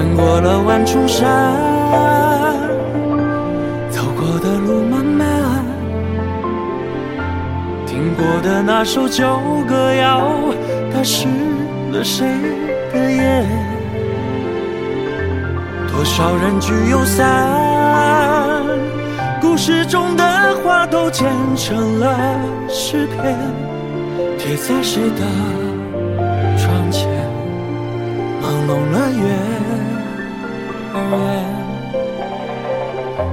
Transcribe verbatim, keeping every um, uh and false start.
穿过了万重山，走过的路漫漫，听过的那首旧歌谣，它湿了谁的眼？多少人聚又散，故事中的话都剪成了诗篇，贴在谁的窗前，朦胧了月儿圆。